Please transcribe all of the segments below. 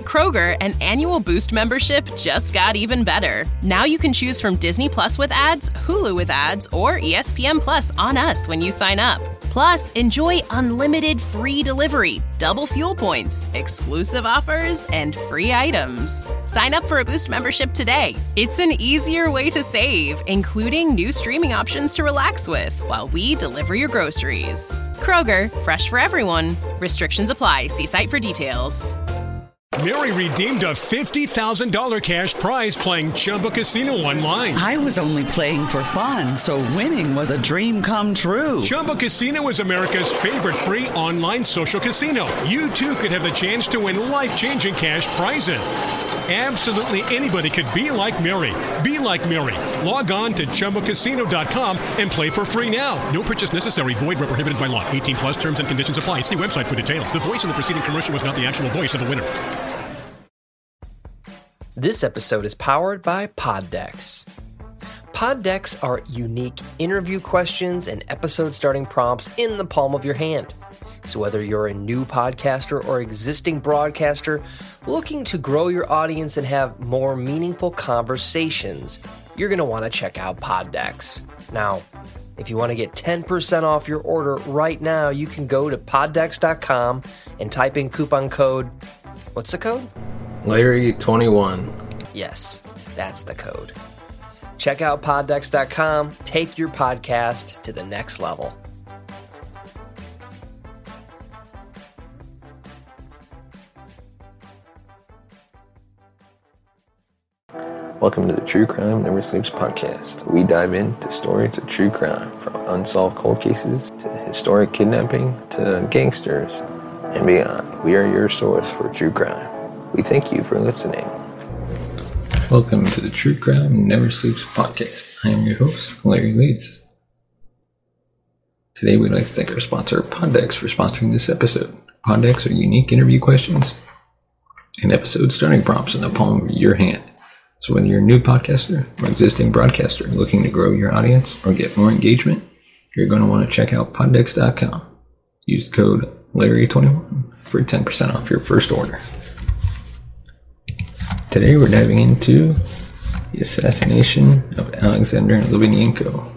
Kroger, an annual Boost membership just got even better. Now you can choose from Disney Plus with ads, Hulu with ads, or ESPN Plus on us when you sign up. Plus, enjoy unlimited free delivery, double fuel points, exclusive offers, and free items. Sign up for a Boost membership today. It's an easier way to save, including new streaming options to relax with while we deliver your groceries. Kroger, fresh for everyone. Restrictions apply. See site for details. Mary redeemed a $50,000 cash prize playing Chumba Casino online. I was only playing for fun, so winning was a dream come true. Chumba Casino is America's favorite free online social casino. You, too, could have the chance to win life-changing cash prizes. Absolutely anybody could be like Mary. Be like Mary. Log on to ChumbaCasino.com and play for free now. No purchase necessary. Void where prohibited by law. 18 plus terms and conditions apply. See website for details. The voice of the preceding commercial was not the actual voice of the winner. This episode is powered by Poddex. Poddex are unique interview questions and episode starting prompts in the palm of your hand. So whether you're a new podcaster or existing broadcaster looking to grow your audience and have more meaningful conversations, you're going to want to check out Poddex. Now, if you want to get 10% off your order right now, you can go to poddex.com and type in coupon code, what's the code? Larry21. Yes, that's the code. Check out poddex.com. Take your podcast to the next level. Welcome to the True Crime Never Sleeps podcast. We dive into stories of true crime, from unsolved cold cases to historic kidnapping to gangsters and beyond. We are your source for true crime. We thank you for listening. Welcome to the True Crime Never Sleeps podcast. I am your host, Larry Leeds. Today we'd like to thank our sponsor, Poddex, for sponsoring this episode. Poddex are unique interview questions and episode starting prompts in the palm of your hand. So whether you're a new podcaster or existing broadcaster looking to grow your audience or get more engagement, you're going to want to check out poddex.com. Use code Larry21 for 10% off your first order. Today we're diving into the assassination of Alexander Litvinenko.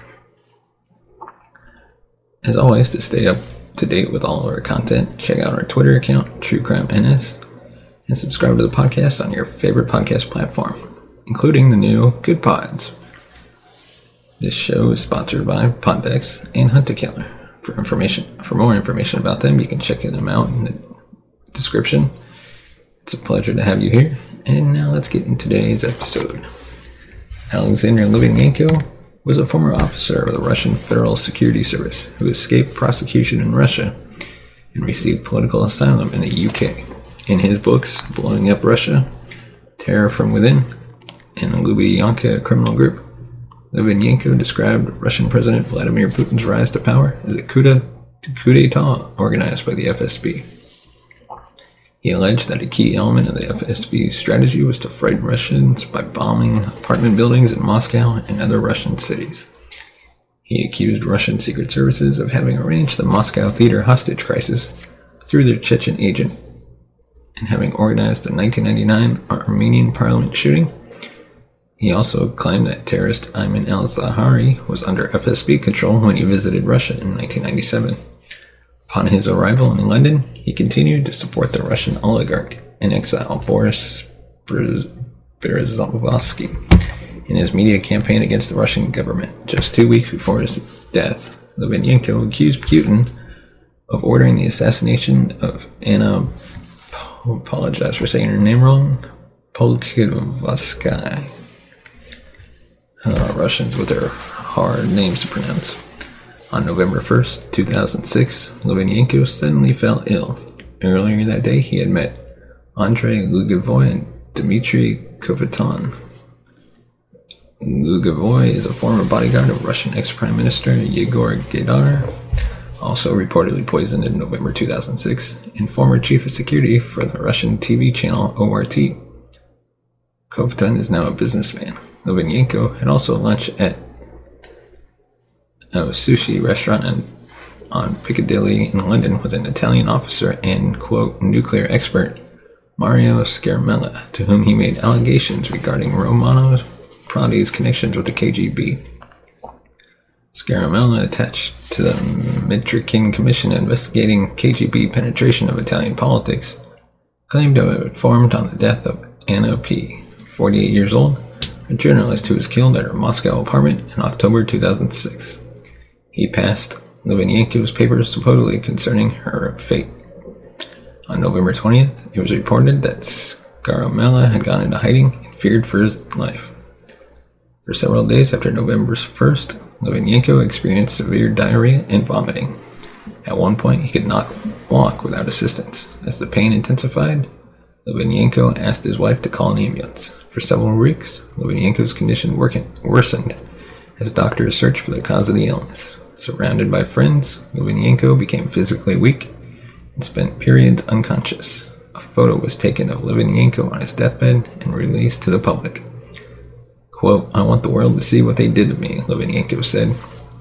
As always, to stay up to date with all of our content, check out our Twitter account, TrueCrimeNS, and subscribe to the podcast on your favorite podcast platform, including the new Good Pods. This show is sponsored by Poddex and Hunt a Killer. For more information about them, you can check them out in the description. It's a pleasure to have you here. And now let's get into today's episode. Alexander Litvinenko was a former officer of the Russian Federal Security Service who escaped prosecution in Russia and received political asylum in the UK. In his books, Blowing Up Russia, Terror from Within, and Lubyanka Criminal Group, Litvinenko described Russian President Vladimir Putin's rise to power as a coup d'etat organized by the FSB. He alleged that a key element of the FSB's strategy was to frighten Russians by bombing apartment buildings in Moscow and other Russian cities. He accused Russian secret services of having arranged the Moscow theater hostage crisis through their Chechen agent and having organized the 1999 Armenian parliament shooting. He also claimed that terrorist Ayman al-Zawahiri was under FSB control when he visited Russia in 1997. Upon his arrival in London, he continued to support the Russian oligarch in exile Boris Berezovsky in his media campaign against the Russian government. Just 2 weeks before his death, Litvinenko accused Putin of ordering the assassination of Anna, apologize for saying her name wrong, Polkivskaya. Russians with their hard names to pronounce. On November 1st, 2006, Litvinenko suddenly fell ill. Earlier that day, he had met Andrei Lugovoy and Dmitry Kovaton. Lugovoy is a former bodyguard of Russian ex-Prime Minister Yegor Gaidar, also reportedly poisoned in November 2006, and former chief of security for the Russian TV channel ORT. Kovaton is now a businessman. Litvinenko had also lunch at a sushi restaurant on Piccadilly in London with an Italian officer and, quote, nuclear expert Mario Scaramella, to whom he made allegations regarding Romano Prodi's connections with the KGB. Scaramella, attached to the Mitrokhin Commission investigating KGB penetration of Italian politics, claimed to have informed on the death of Anna P., 48 years old, a journalist who was killed at her Moscow apartment in October 2006. He passed Litvinenko's papers supposedly concerning her fate. On November 20th, it was reported that Scaramella had gone into hiding and feared for his life. For several days after November 1st, Litvinenko experienced severe diarrhea and vomiting. At one point, he could not walk without assistance. As the pain intensified, Litvinenko asked his wife to call an ambulance. For several weeks, Litvinenko's condition worsened as doctors searched for the cause of the illness. Surrounded by friends, Litvinenko became physically weak and spent periods unconscious. A photo was taken of Litvinenko on his deathbed and released to the public. Quote, "I want the world to see what they did to me," Litvinenko said.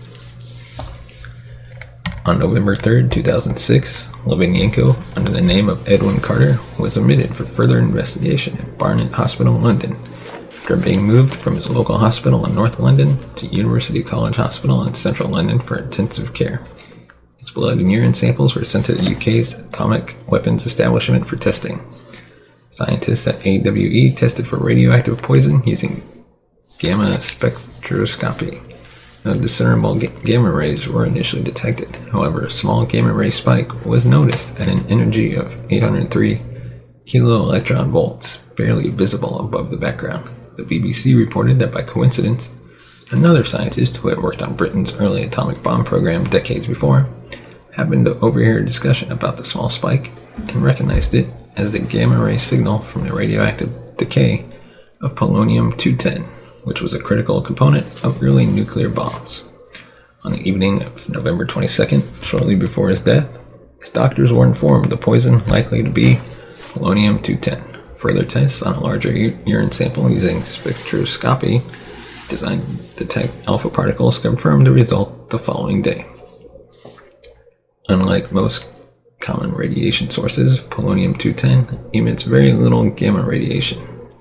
On November 3rd, 2006, Litvinenko, under the name of Edwin Carter, was admitted for further investigation at Barnet Hospital, London, after being moved from his local hospital in North London to University College Hospital in Central London for intensive care. His blood and urine samples were sent to the UK's Atomic Weapons Establishment for testing. Scientists at AWE tested for radioactive poison using gamma spectroscopy. No discernible gamma rays were initially detected. However, a small gamma ray spike was noticed at an energy of 803 kiloelectron volts, barely visible above the background. The BBC reported that by coincidence, another scientist who had worked on Britain's early atomic bomb program decades before happened to overhear a discussion about the small spike and recognized it as the gamma ray signal from the radioactive decay of polonium-210, which was a critical component of early nuclear bombs. On the evening of November 22nd, shortly before his death, his doctors were informed the poison likely to be polonium-210. Further tests on a larger urine sample using spectroscopy designed to detect alpha particles confirmed the result the following day. Unlike most common radiation sources, polonium-210 emits very little gamma radiation,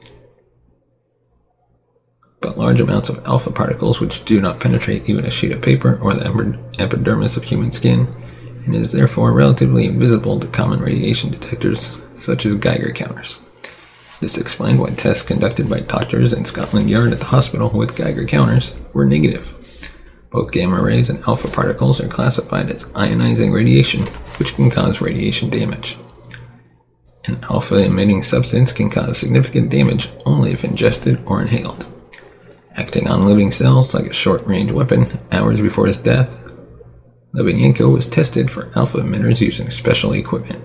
but large amounts of alpha particles which do not penetrate even a sheet of paper or the epidermis of human skin, and is therefore relatively invisible to common radiation detectors such as Geiger counters. This explained why tests conducted by doctors in Scotland Yard at the hospital with Geiger counters were negative. Both gamma rays and alpha particles are classified as ionizing radiation, which can cause radiation damage. An alpha-emitting substance can cause significant damage only if ingested or inhaled. Acting on living cells like a short-range weapon, hours before his death, Litvinenko was tested for alpha emitters using special equipment.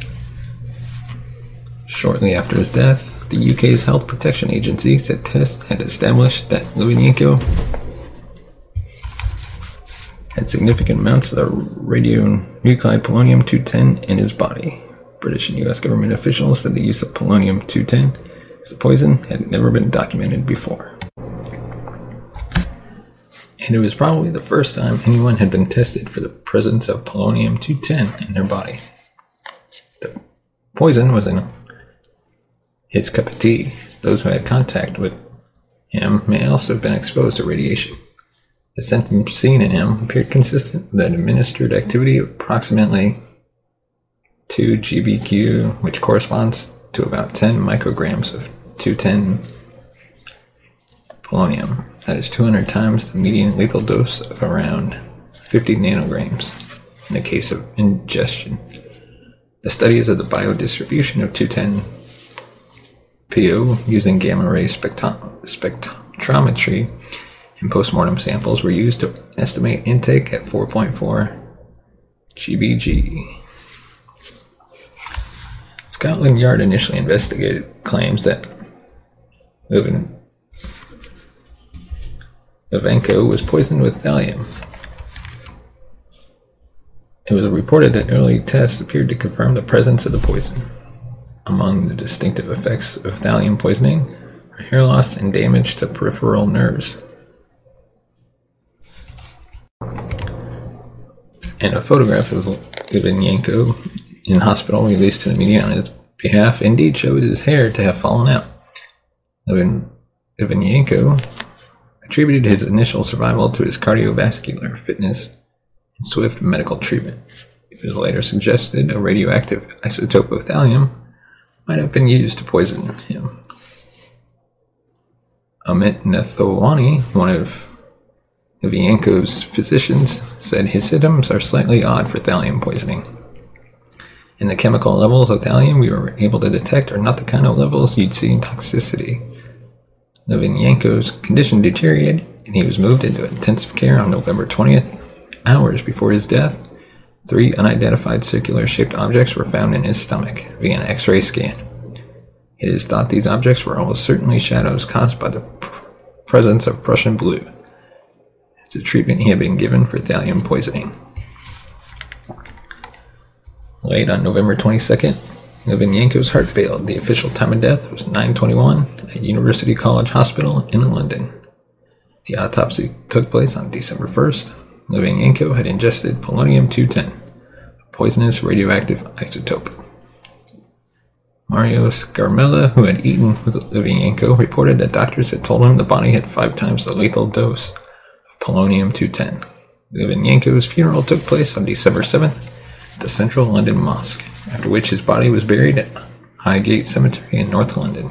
Shortly after his death, the UK's Health Protection Agency said tests had established that Litvinenko had significant amounts of the radionuclide polonium-210 in his body. British and US government officials said the use of polonium-210 as a poison had never been documented before. And it was probably the first time anyone had been tested for the presence of polonium-210 in their body. The poison was in his cup of tea. Those who had contact with him may also have been exposed to radiation. The symptoms seen in him appeared consistent with an administered activity of approximately 2 GBq, which corresponds to about 10 micrograms of 210 polonium. That is 200 times the median lethal dose of around 50 nanograms in the case of ingestion. The studies of the biodistribution of 210-PO using gamma-ray spectrometry and postmortem samples were used to estimate intake at 4.4 GBg. Scotland Yard initially investigated claims that Litvinenko was poisoned with thallium. It was reported that early tests appeared to confirm the presence of the poison. Among the distinctive effects of thallium poisoning are hair loss and damage to peripheral nerves. And a photograph of Litvinenko in hospital released to the media on his behalf indeed showed his hair to have fallen out. Litvinenko attributed his initial survival to his cardiovascular fitness and swift medical treatment. It was later suggested a radioactive isotope of thallium might have been used to poison him. Amit Nathwani, one of Litvinenko's physicians, said his symptoms are slightly odd for thallium poisoning. And the chemical levels of thallium we were able to detect are not the kind of levels you'd see in toxicity. Litvinenko's condition deteriorated, and he was moved into intensive care on November 20th. Hours before his death, 3 unidentified circular-shaped objects were found in his stomach via an X-ray scan. It is thought these objects were almost certainly shadows caused by the presence of Prussian blue, the treatment he had been given for thallium poisoning. Late on November 22nd, Litvinenko's heart failed. The official time of death was 9:21 at University College Hospital in London. The autopsy took place on December 1st. Litvinenko had ingested polonium-210, a poisonous radioactive isotope. Mario Scarmella, who had eaten with Litvinenko, reported that doctors had told him the body had 5 times the lethal dose of polonium-210. Litvinenko's funeral took place on December 7th at the Central London Mosque, after which his body was buried at Highgate Cemetery in North London.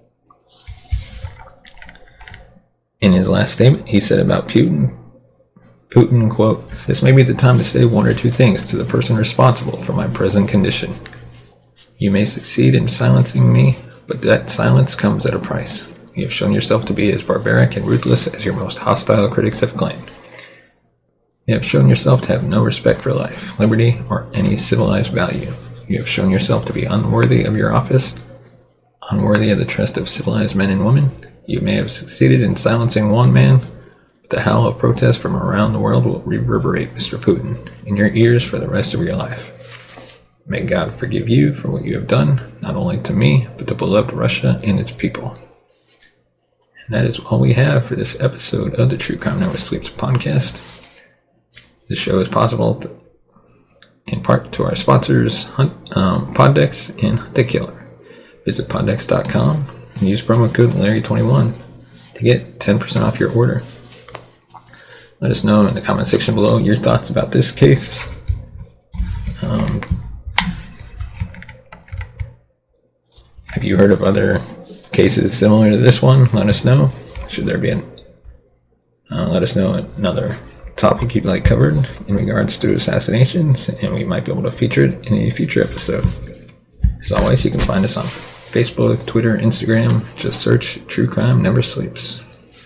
In his last statement, he said about Putin, quote, "This may be the time to say 1 or 2 things to the person responsible for my present condition. You may succeed in silencing me, but that silence comes at a price. You have shown yourself to be as barbaric and ruthless as your most hostile critics have claimed. You have shown yourself to have no respect for life, liberty, or any civilized value. You have shown yourself to be unworthy of your office, unworthy of the trust of civilized men and women. You may have succeeded in silencing one man, but the howl of protest from around the world will reverberate, Mr. Putin, in your ears for the rest of your life. May God forgive you for what you have done, not only to me, but to beloved Russia and its people." And that is all we have for this episode of the True Crime Never Sleeps podcast. This show is possible in part to our sponsors, Poddex and Hunt a Killer. Visit poddex.com and use promo code Larry21 to get 10% off your order. Let us know in the comment section below your thoughts about this case. Have you heard of other cases similar to this one? Let us know. Should there be let us know another topic you'd like covered in regards to assassinations, and we might be able to feature it in a future episode. As always, you can find us on Facebook, Twitter, Instagram. Just search True Crime Never Sleeps.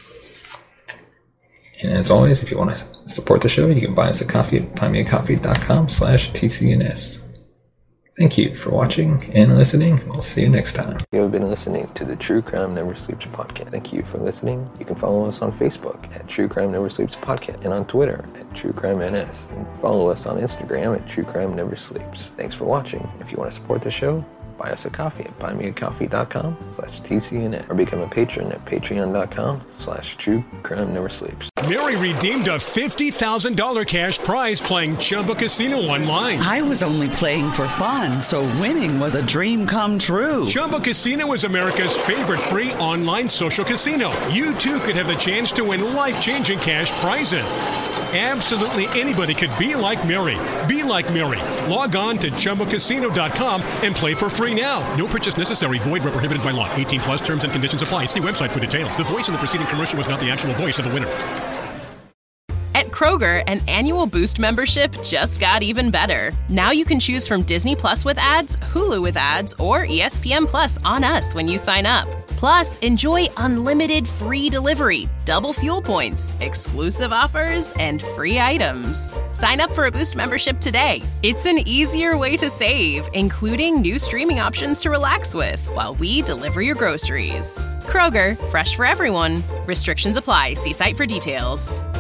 And as always, if you want to support the show, you can buy us a coffee at buymeacoffee.com/TCNS. Thank you for watching and listening. We'll see you next time. You have been listening to the True Crime Never Sleeps podcast. Thank you for listening. You can follow us on Facebook at True Crime Never Sleeps podcast and on Twitter at True Crime NS. And follow us on Instagram at True Crime Never Sleeps. Thanks for watching. If you want to support the show, buy us a coffee at buymeacoffee.com/TCNS or become a patron at patreon.com/True Crime Never Sleeps. Mary redeemed a $50,000 cash prize playing Chumba Casino online. I was only playing for fun, so winning was a dream come true. Chumba Casino is America's favorite free online social casino. You too could have the chance to win life-changing cash prizes. Absolutely anybody could be like Mary. Be like Mary. Log on to ChumbaCasino.com and play for free now. No purchase necessary. Void where prohibited by law. 18 plus terms and conditions apply. See website for details. The voice in the preceding commercial was not the actual voice of the winner. At Kroger, an annual Boost membership just got even better. Now you can choose from Disney Plus with ads, Hulu with ads, or ESPN Plus on us when you sign up. Plus, enjoy unlimited free delivery, double fuel points, exclusive offers, and free items. Sign up for a Boost membership today. It's an easier way to save, including new streaming options to relax with while we deliver your groceries. Kroger, fresh for everyone. Restrictions apply. See site for details.